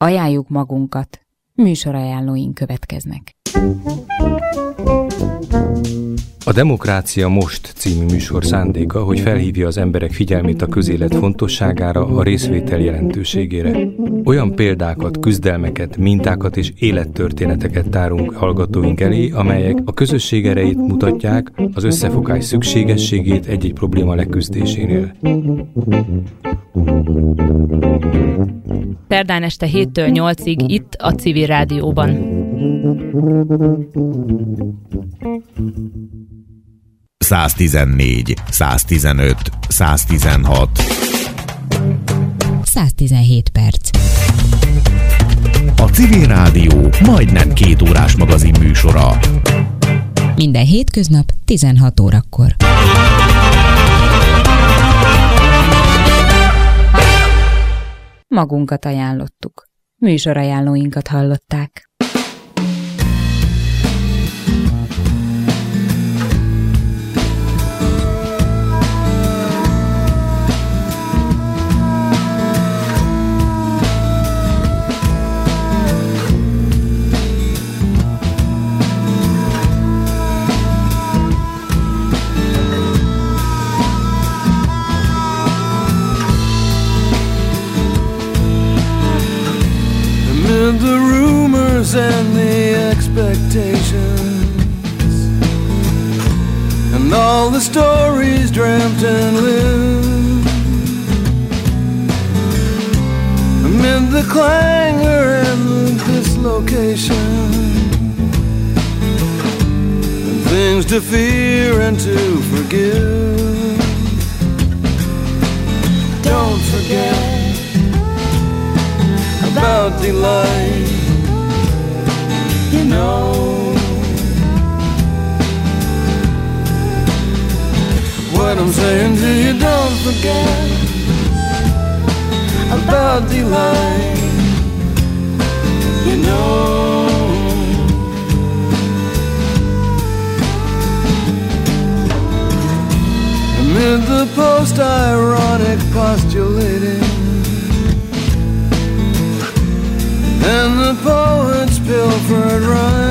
Ajánljuk magunkat. Műsorajánlóink következnek. A Demokrácia Most című műsor szándéka, hogy felhívja az emberek figyelmét a közélet fontosságára, a részvétel jelentőségére. Olyan példákat, küzdelmeket, mintákat és élettörténeteket tárunk hallgatóink elé, amelyek a közösség erejét mutatják, az összefogás szükségességét egy-egy probléma leküzdésénél. Szerdán este 7-től 8-ig itt a Civil Rádióban. 114, 115, 116 117 perc. A Civil Rádió majdnem 2 órás magazin műsora. Minden hétköznap 16 órakor. Magunkat ajánlottuk. Műsorajánlóinkat hallották. The rumors and the expectations and all the stories dreamt and lived, amid the clangor and the dislocation, and things to fear and to forgive. Don't forget about delight, you know. What I'm saying to you, don't forget about delight, you know. Amid the post-ironic postulating and the poet's pilfered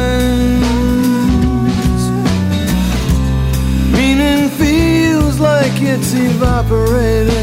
rhymes, meaning feels like it's evaporating